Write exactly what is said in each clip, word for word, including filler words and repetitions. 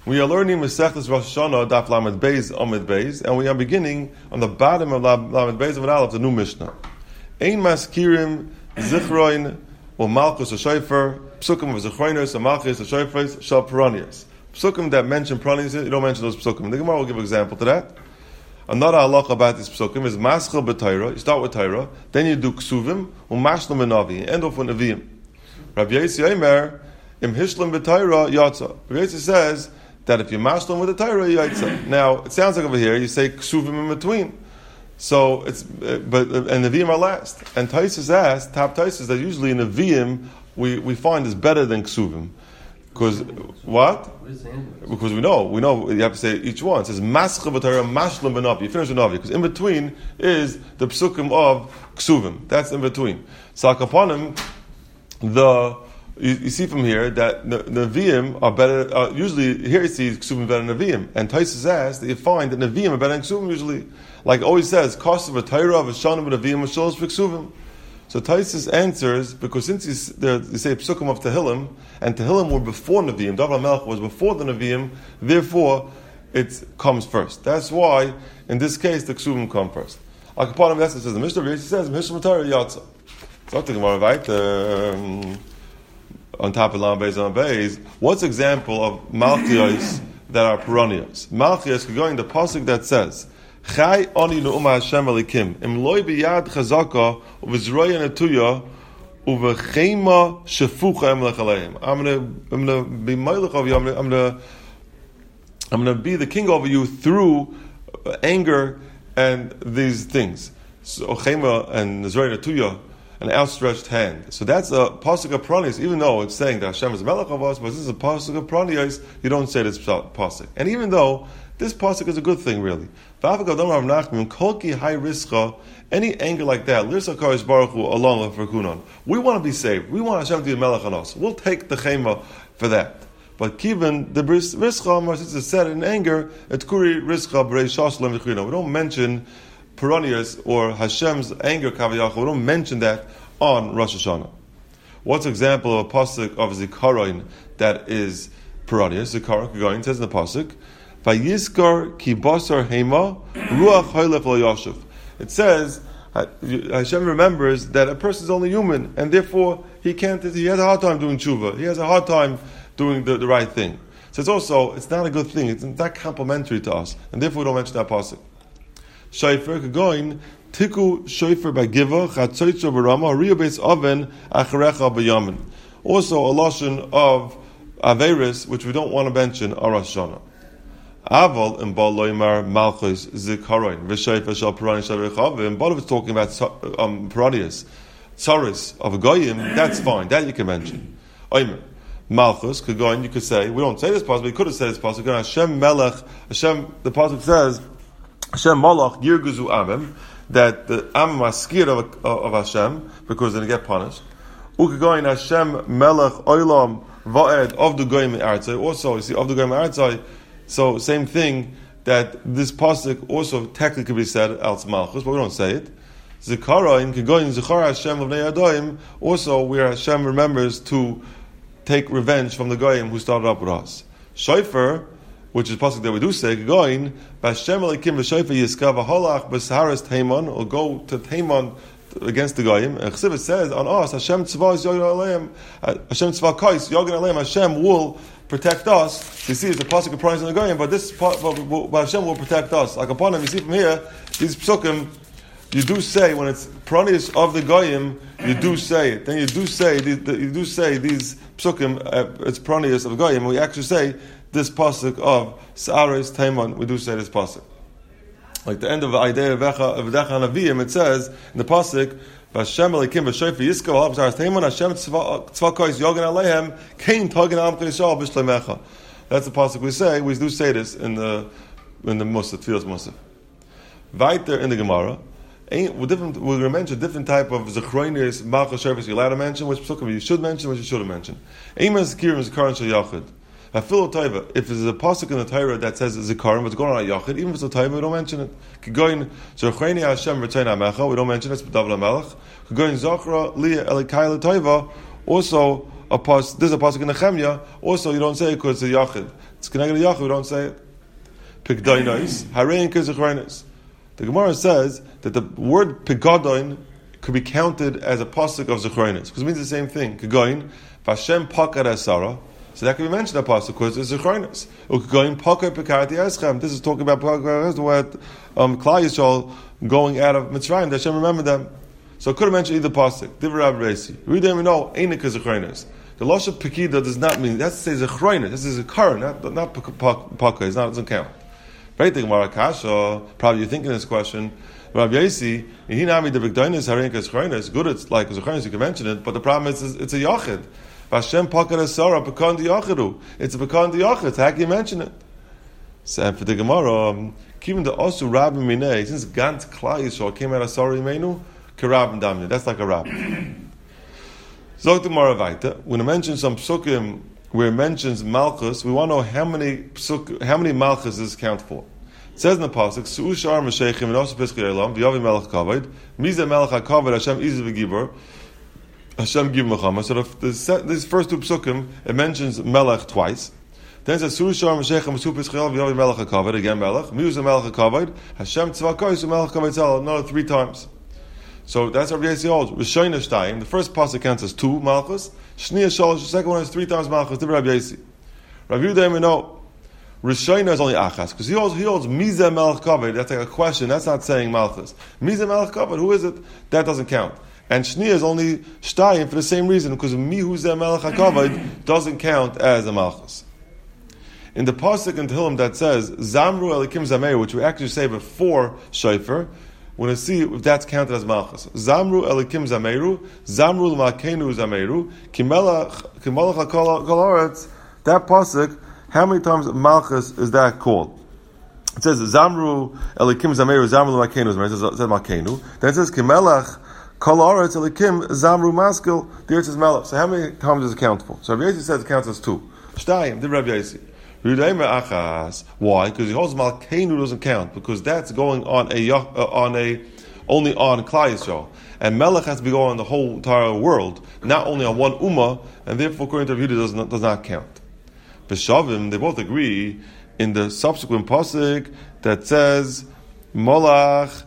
We are learning Masechtas Rosh Hashanah, Daf Lamed Beis, Amud Beis, and we are beginning on the bottom of Lamed Beis of an Aleph, the new Mishnah. Ein maskirim zichroin or malchus or shofar, psukim of zichroinos or malchus or shofars, shal peronius. Psukim that mention peronius, you don't mention those psukim. The Gemara will give an example to that. Another halacha about this psukim is maschel b'Torah. You start with Torah, then you do ksuvim, umashlam b'navi, end off with neviim. Rabbi Yossi Omer, im hishlam b'Torah yatsa. Rabbi Yossi says that if you mashlam with the Torah, yatsa. Now it sounds like over here you say ksuvim in between. So it's uh, but uh, and neviim are last. And Taisus asked, top Taisus, that usually neviim we, we find is better than ksuvim. Because what? Because we know, we know you have to say each one. It says maschel b'Torah, mashlam b'navi. You finish with navi because in between is the psukim of ksuvim. That's in between. So akaponim, the you, you see from here that the neviim are better. Uh, usually here you see ksuvim better than neviim. And Taisus asked that you find that neviim are better than ksuvim usually. Like it always says, kosav v'Torah v'shanim v'neviim v'sholos v'ksuvim. So Taisus answers, because since you say psukim of Tehillim, and Tehillim were before Nevi'im, David HaMelech was before the Nevi'im, therefore it comes first. That's why, in this case, the ksuvim come first. Akapanim, that's what it says. The Mishnah says, Mishlam Torah Yatsa. So I think about right um, on top of Lam Beis on Beis. What's example of Malchios that are Peronios? Malchios, going the pasuk that says, Chai oni nu'uma Hashem alikim im loy biyad chazaka uvizroya netuya uvechema shefucha em lechaleim. I'm gonna I'm gonna be meilech of you. I'm gonna I'm gonna I'm gonna be the king over you through anger and these things. So chema and zroya netuya, an outstretched hand. So that's a pasuk of Peronios. Even though it's saying that Hashem is melech of us, but this is a pasuk of Peronios. You don't say this pasuk. And even though this pasuk is a good thing, really. Any anger like that, we want to be saved. We want Hashem to be a melech on us. We'll take the chema for that. But given the rischa, since it's said in anger, et kuri rischa b'rei shashlem v'china. We don't mention Peronius or Hashem's anger kaviyach. We don't mention that on Rosh Hashanah. What's an example of a pasuk of zikaron that is Peronius? Zikaron Kegoin says in the pasuk, Vayiskar ki basar hema ruach hoylech lo yashuv. It says Hashem remembers that a person is only human, and therefore he can't. He has a hard time doing tshuva. He has a hard time doing the, the right thing. So it's also it's not a good thing. It's not complimentary to us, and therefore we don't mention that pasuk. Shofar going tiku shofar bagiva chatzoitzo barama riya beis oven acharecha bayamin. Also a lashon of averis which we don't want to mention on Rosh Hashanah. Aval and Baal Loimar Malchus Zikaron V'Shayfa Shal Peronius Shavechavim. But if it's talking about um, Peronius, Tsaris of a Goyim, that's fine. That you can mention. Oimer Malchus could go and you could say we don't say this pasuk. We could have said this pasuk. Hashem Melech Hashem. The pasuk says Hashem Malach Yirguzu Amim, that the Amim are scared of, of Hashem because they get punished. Ukagoyin Hashem Melech Oilam Va'ed of the Goyim Artzai. Also, you see of the Goyim Artzai. So same thing that this pasuk also technically could be said als malchus, but we don't say it. Zikara in Kegoyin Zikara Hashem of Neyadoim, also where Hashem remembers to take revenge from the goyim who started up with us. Shofar, which is pasuk that we do say Kegoyin Bashem Elikim v'Shofar Yiskav V'Holach B'Saharas Taimon, or go to Taimon against the goyim. And Chesivit says on us Hashem Tzva is Yogan Aleim, Hashem Tzva Kais Yogan Aleim. Hashem will protect us. You see, it's a pasuk of Peronius in the Goyim, but this but, but, but Hashem will protect us. Like upon him, you see from here, these psukim, you do say when it's Peronius of the Goyim, you do say it. Then you do say the, the, you do say these psukim, uh, it's Peronius of the Goyim. We actually say this pasuk of Sa'aris Taimon. We do say this pasuk. Like the end of Aidei V'Decha Naviyim, it says in the pasuk, Hashem Elikim v'Shofar Yiskav V'Holach B'Saharas Taimon Hashem Tzva Kais Yogan Aleihem Kein Togen Am Yisrael B'Shleimecha. That's the pasuk we say. We do say this in the in the Musaf, Tfilas Musaf. Right there in the Gemara, we're, different, we're going to mention a different type of Zechroinis Malchus Shofar you're allowed to mention, which psukim you should mention, which you shouldn't mention. Eimer Zikirim Zikaron Shel Yachid. If there's a pasuk in the Torah that says Zikaron, but it's going on a Yachid, even if it's a Torah, we don't mention it. Kegoyin Zechroini Hashem V'Tzein HaMecha, we don't mention it. It's David HaMelech. Kegoyin Zachra Liya Elikai L'Toiva. Also, a pas, there's a pasuk in Nehemiah. Also, you don't say it because it's a Yachid. It's connected to Yachid, we don't say it. Pigdoinos, Harein Kizachroinos. The Gemara says that the word Pigadoin could be counted as a pasuk of Zechroinos, because it means the same thing. Kigoin, Vashem Pakar Esara. So that can be mentioned in a pasuk because it's Zechroinos. Ukigoin Pakar Pikarati Eschem. This is talking about Pakar Eschem, where um, Klal Yisrael going out of Mitzrayim, that Hashem remembered them. So it could have mentioned either pasuk. Divrei Rabbi Reisi. We don't even know Einik Zechroinos. The Losha Pekida does not mean, that's to say Zechroinos. This is a current, not, not Pakar. It's not, it doesn't count. Right, the Gemara Kasha, probably you're thinking this question. Rabbi Yasi, he nami the Bigdainis Harinka Zechroinos. Good, it's like Zechroinos, you can mention it, but the problem is it's a Yachid. Vashem Pakar Esara Pekan di Yachidu. It's a Pekan di Yachid. How can you mention it? So for the Gemara, even the Osu Rabbi Minei, since Gant Klal Yisrael came out of Sari Meinu, Kerab Damni. That's like a rabbi. Zog the Gemara Vaita. When I mention some psukim where it mentions Malchus, we want to know how many psuk, how many Malchus does it count for. It says in the pasuk, "Su'ushar Meshechim and also Pesach Elam v'Yavi Melech Kavod Mize Melech HaKavod Hashem Izu v'Gibor Hashem Gib Mechama." So the, these first two psukim it mentions Melech twice. Then it says "Su'ushar Meshechim Su Pesach Elam v'Yavi Melech HaKavod" again Melech Mize Melech HaKavod Hashem Tzvakos Melech Kavod Tzal another three times. So that's Rabbi Yasi holds. Rishayna Shtayim. The first pasuk counts as two Malchus. Shniya Shalosh. The second one is three times Malchus. Divrei Rabbi Yasi. Rabbi Yehuda we know Rishayna is only Achas because he holds he holds Mizeh Melech Kavod. That's like a question. That's not saying Malchus. Mizeh Melech Kavod. Who is it? That doesn't count. And Shniya is only Shtayim for the same reason because Mihuzeh Melech Kavod doesn't count as a Malchus. In the pasuk in Tehillim that says Zamru Elikim Zameir, which we actually say before Shofar, we're going to see if that's counted as Malchus. Zamru Elikim Zameru, Zamru L'Malkeinu Zameru, Kimelach Kimelach Kol Haaretz. That pasuk, how many times Malchus is that called? It says Zamru Elikim Zameru, Zamru L'Malkeinu Zameru. It says Malkeinu. Then it says Kimelach Kol Haaretz Elikim Zamru Maskil. There it says Melech. So how many times does it count for? So Rabbi Yasi says it counts as two. Shtayim, did Rabbi Yasi. Why? Because he holds Malkeinu doesn't count because that's going on a uh, on a only on Klal Yisrael, and Melech has to be going on the whole entire world, not only on one Ummah, and therefore according to Rabbi Yehuda does not does not count. B'Shavim, they both agree in the subsequent pasuk that says Molach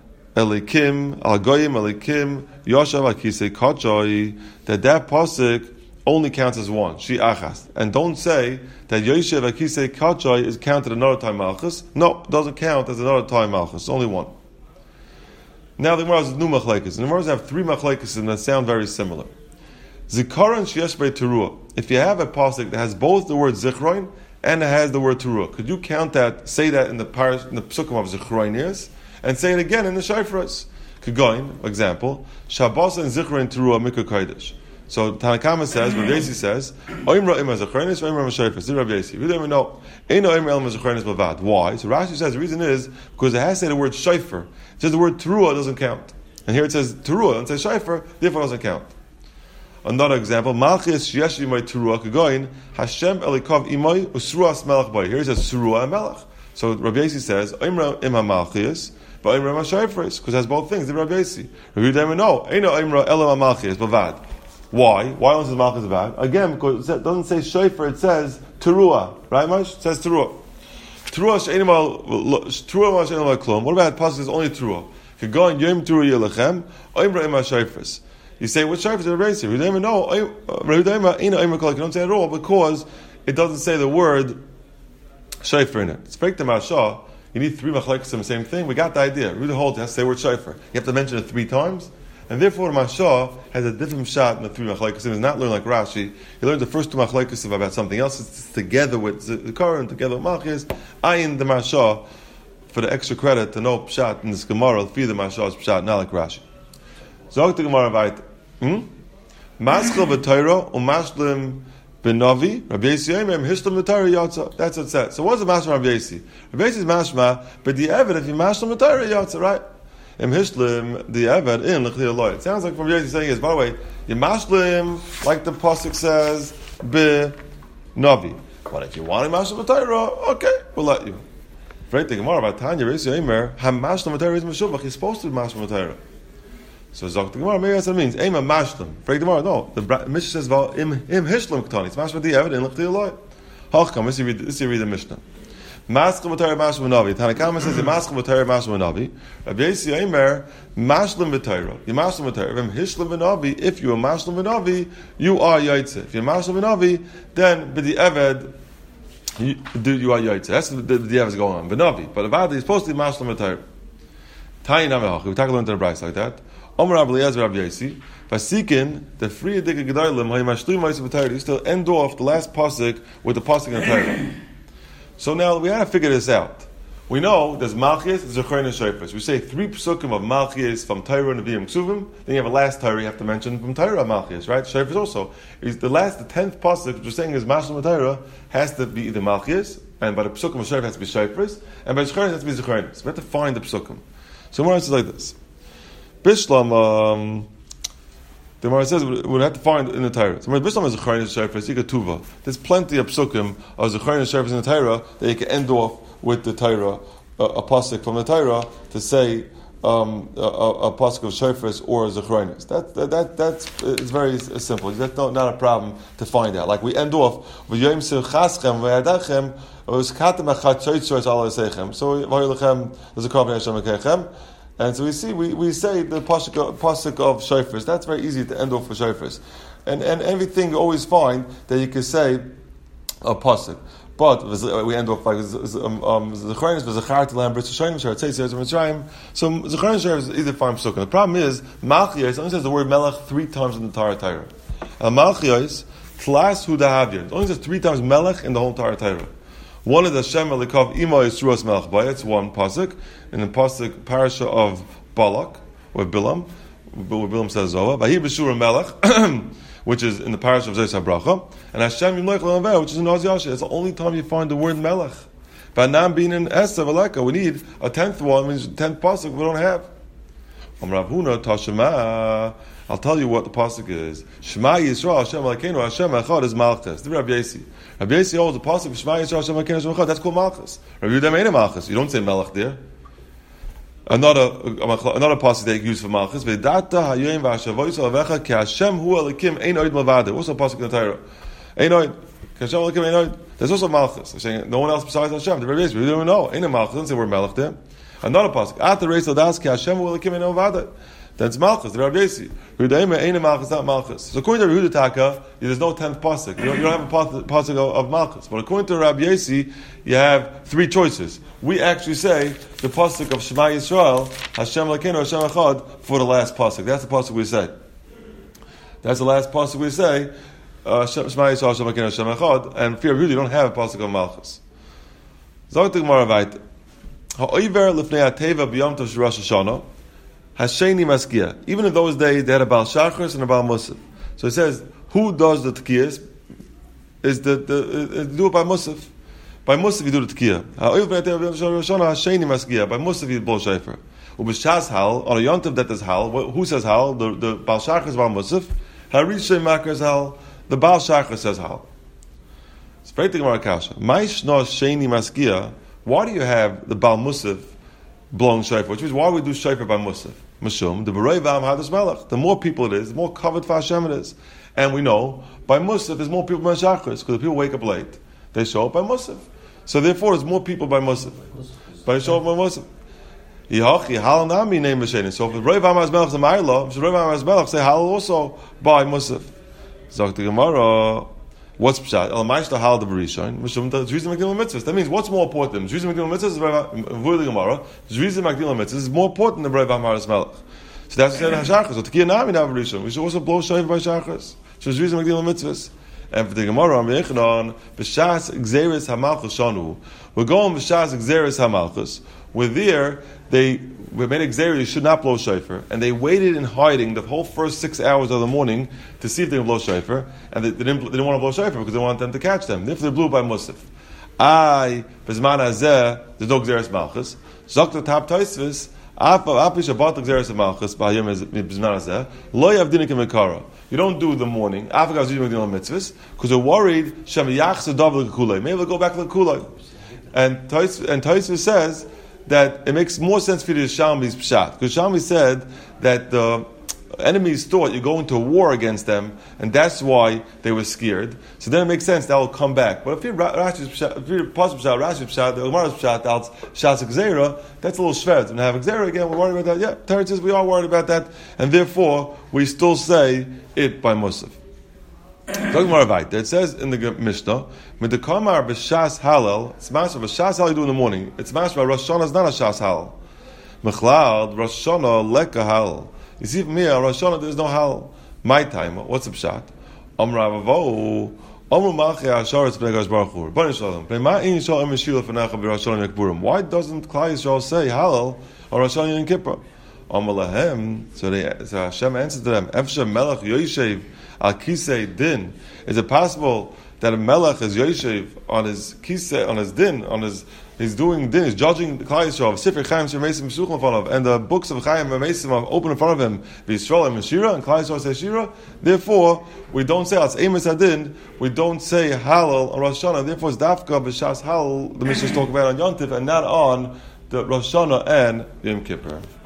Elikim Al Goyim Elikim Yoshav Akisei Kachoi, that that pasuk only counts as one, Shi Achas. And don't say that Yoshev Akisei Kachoi is counted another time Malchus. No, it doesn't count as another time Malchus. It's only one. Now the Gemara has new machlekes. The Gemara have three machlekes and that sound very similar. Zikaron Sheyesh Bei Teruah. If you have a pasuk that has both the word Zichron and it has the word Teruah, could you count that, say that in the parish, in the psukim of Zichroinias, and say it again in the Shofros? Kegoin, example, Shabbos and Zichron Teruah Mikra Kodesh. So Tanakama says, Rabbi Yasi says, Oimra ima zechronis, Oimra ima shofros. Rabbi Yasi, we don't even know. Eino oimra ima zechronis bavad. Why? So Rashi says the reason is because it has to say the word shofar. It says the word teruah doesn't count, and here it says teruah and it says shofar, therefore it doesn't count. Another example, Malchus sheyesh imay teruah kegoin Hashem elikav imay usruas melech boy. Here it says teruah and melech. So Rabbi Yasi says Oimra ima Malchus, but Oimra ima shofros because it has both things. The Rabbi Yasi, we don't even know. Eino oimra elam Malchus bavad. Why? Why don't it Malchus bad? Again, because it doesn't say shofar, it says teruah. Right, Moshe? It says teruah. Teruah she'enimal teruah she'enimal klum. What about pasuk is only teruah? Kegon yom teruah yelachem oimra ima shofars. You say which shofars are raised here? We don't even know. You don't say it at all because it doesn't say the word shofar in it. It's break the mashah. You need three machlekes in the same thing. We got the idea. Read the whole thing. Has to say the word shofar. You have to mention it three times. And therefore, Mashah has a different shot in the three machlekes. He does not learn like Rashi. He learns the first two machlekes about something else. It's together with the Zikaron, together with Malchus. Ayin the Mashah for the extra credit to know pshat in this Gemara. Feed the Mashah's pshat, not like Rashi. Zog the Gemara vayit. Maschil v'Torah u'mashlim b'Navi. Rabbi Yasi Yomer hishlam v'Torah yotza. That's what it says. So what's the mashma Rabbi Yasi? Rabbi Yasi's mashma, but the evid if you mashlim v'Torah yotza, right? Im Hishlim, the Eved in L'chli Eloi. It sounds like from Yossi saying is, by the way, you mashlim, like the pasuk says, be Navi. But if you want to mashlim b'Torah, okay, we'll let you. Right, the Gemara about Tanya, Yossi Eimer, ha mashlim b'Torah is meshuvach. He's supposed to be mashlim b'Torah. So Zok the Gemara, maybe that's what it means. Eima mashlim. Right, the Gemara, no. The Mishnah says, im im Hishlim k'tani. It's mashlim the Eved in L'chli Eloi. Hachkam, this is you read the Mishnah. Maschel v'Torah mashlim v'navi. Tanakama says, Maschel v'Torah mashlim v'navi. Rabbi Yossi Eimer, mashlim v'Torah. You mashlim v'Torah. V'em hishlim v'navi. If you are mashlim v'navi, you are yaitze. If you're mashlim v'navi, then b'di eved, you, you are yaitze. That's the b'di eved is going on. V'navi. But about is supposed to be mashlim v'Torah. Tayin amehach. We talk a little into the Bryce like that. Omer Rabbi Eliezer Rabbi Yossi. Vasikin, the free adik gedalim, hayimashlim ma'aseh v'Torah. You still end off the last pasuk with the pasuk in the Torah. So now we have to figure this out. We know there's Malchus, Zechron, and Shofar. We say three psukim of Malchus from Torah and Nevi'im Ksuvim. Then you have a last Torah you have to mention from Torah Malchus, right? Shofar also. Is the last, the tenth pasuk, which we're saying is Mashlim Torah, has to be either Malchus, and by the psukim of Shofar has to be Shofar, and by Zechron has to be Zechron. So we have to find the psukim. So Gemara says like this: Bishlam. Um, The Gemara says we'd have to find in the Torah. So Bishlam is Zechron and Shofar. You get Tuva. There's plenty of psukim of Zechron and Shofar in the Torah that you can end off with the Torah, a, a pasuk from the Torah to say um, a, a, a pasuk of Shofar or Zechron. That, that that that's it's very simple. That's not, not a problem to find out. Like we end off with Yom Simchaschem ve'Yadachem v'Uskatem Achat Shoytzos Al Esechem. So Vayolachem Zekav Hashem Ekechem. And so we see, we, we say the pasuk, pasuk of shofars. That's very easy to end off for shofars. And and everything you always find that you can say a pasuk. But we end off like Zechron is Zechar to Lam Bris Shayim Shar Tzei Tzei Mitzrayim. So Zechron and Shofar is either fine psukim. The problem is Malchiyos only says the word Melech three times in the Torah Torah. And Malchiyos Tlas Hu Dahavir. It only says three times Melech in the whole Torah Torah. One is Hashem Elikav Ima Yisruas Melech Baya. It's one pasuk. In the pasuk parasha of Balak or Bilam, where Bilam says Zohar. Vahi B'Shura Melech, which is in the parasha of Zeis HaBracha, and Hashem Yimlech L'Naveh, which is in Oz Yasha. It's the only time you find the word Melech. V'Nam Bin in Esav Aleka. We need a tenth one, means tenth pasuk we don't have. Om Rav Huna Tashema. I'll tell you what the pasuk is. Shema Yisrael Hashem Elokeinu Hashem Echad is Malchus. The Rabbi Yossi. Rabbi Yossi holds the pasuk of Shema Yisrael Hashem Elokeinu Hashem Echad. That's called Malchus. Rabbi Yehuda ain't a Malchus. You don't say Melech there. Another another pasuk they use for Malchus. V'data Hayoim V'Hashavoyis Avecha Ki Hashem Hu Elokim Ein Oid Mavada. What's the pasuk in the Torah? Ein Oid. Ki Hashem Elokim Ein Oid. There's also Malchus. They're saying no one else besides Hashem. The Rabbi Yossi. We don't know. Ain't a Malchus. Doesn't say we're Melech there. Another pasuk. At the race of Das Ki Hashem Hu Elokim Ein Oid Mavada. That's Malchus, the Rabbi Yossi. Yehuda ain't a Malchus, not Malchus. So according to Yehuda Taka, there's no tenth pasuk. You don't, you don't have a pasuk of, of Malchus. But according to Rabbi Yossi, you have three choices. We actually say the pasuk of Shema Yisrael, Hashem Elokeinu, Hashem Echad, for the last pasuk. That's the pasuk we say. That's the last pasuk we say. Uh, Shema Yisrael, Hashem Elokeinu, Hashem Echad. And for Yehuda, you don't have a pasuk of Malchus. Zog the Gemara vayter. Ha'oiver lifnei hateva b'yom tov Rosh Hashanah. Hasheni Maskia. Even in those days, they had a Baal Shachris and a Baal Musaf. So it says, who does the Tkiyas? Is the, the, uh, do it by Musaf. By Musaf you do the Tkiyah. Hasheni Maskia. By Musaf you blow Shofar. Ubishas Hal, on a Yontav that is Hal, who says Hal? The, the Baal Shachris Baal Musaf. Harishay Makar Hal, the Baal Shachris says Hal. It's very the Gemara Kasha. Maishno Sheni Maskia. Why do you have the Baal Musaf blowing shofar, which means why we do shofar by Musaf? Mashum, the Berei Vam Hadas Melech. The more people it is, the more covered for Hashem it is. And we know, by Musaf, there's more people by Shachris, because the people wake up late. They show up by Musaf. So therefore, there's more people by Musaf. By show up by Musaf. Yihachi, Hal Nami name Masheni. So if the Berei Vam Hadas Melech is a Ma'ila, if the Berei Vam Hadas Melech, say Hal also by Musaf. Zok the Gemara, what's Pshat? El Ma'ishta Hal the Berishon. Mishum the Zrizim Magdilim Mitzvahs. That means what's more important? Zrizim Magdilim Mitzvahs is V'ur the Gemara. Zrizim Magdilim Mitzvahs is more important than Berei Vam Hadas Melech. So that's what we say Hashachas. So Tekiyah Nami Nav Berishon. We should also blow shofar by Shachas. So Zrizim Magdilim Mitzvahs. And for the Gemara, I'm Yechanan B'Shas Gzeres Hamalchus Shanu. We're going B'Shas Gzeres Hamalchus. We're there. They we made a Gzeres, you should not blow shofar, and they waited in hiding the whole first six hours of the morning to see if they can blow shofar, and they, they, didn't, they didn't want to blow shofar because they wanted them to catch them. If they blew by Musaf, I Bezman Hazeh, there's no Gzeres Malchus. Zok the top Tosfos, Apish Abat Gzeres Malchus B'Hayim Bezman Hazeh, Lo Yavdinik Mekara. You don't do the morning. After doing mitzvahs because they're worried. Shem Yachs Dav Kulei. Maybe they'll go back to the Kulei. And Tosfos says that it makes more sense for you to Shalmi's Pshat. Because Shalmi said that the enemies thought you're going to war against them, and that's why they were scared. So then it makes sense that will come back. But if you're Rashi's Pshat, if you're Pasuk Pshat, Rashi's Pshat, the Gemara's Pshat, that's Pshat's Gzeira, that's a little shved. And have Gzeira again, we're worried about that. Yeah, Teretz says we are worried about that, and therefore we still say it by Musaf. Talking more about it. It says in the Mishnah, with the Kamar b'Shas Halal, it's Mashma b'Shas Halal you do in the morning. It's Mashma Rosh Hashanah is not a Shas Halal. Mechlad Rosh Hashanah leka Halal. You see, from here, Rosh Hashanah, there's no halal. My time, what's the pshat? Amr Avavo, Amr Malchi Asharetz B'Negash Baruch Hu. B'nei Shalom. B'nei Ma'in Yisrael Meshila F'necha B'Rosh Hashanah Yekburim. Why doesn't Klal Yisrael say halal on Rosh Hashanah Yom Kippur? Amr Lahem. So, they, so Hashem answered to them, Efshe Melech Yoshev Al Kisei Din. Is it possible that a Melech is Yoshev on his Kisei, on his Din, on his He's doing din, he's judging the Klal Yisrael. Sefer Chaim Shemeisim Meshuchim in front of, and the books of Chaim Shemeisim are open in front of him. V'Yisrael and Shira, and Klal Yisrael says Shira. Therefore, we don't say as Amos Adin. We don't say Halal on Rosh Hashanah. Therefore, it's Dafka b'Shas Halal. The Mishnah talk about on Yom Tov and not on the Rosh Hashanah and Yom Kippur.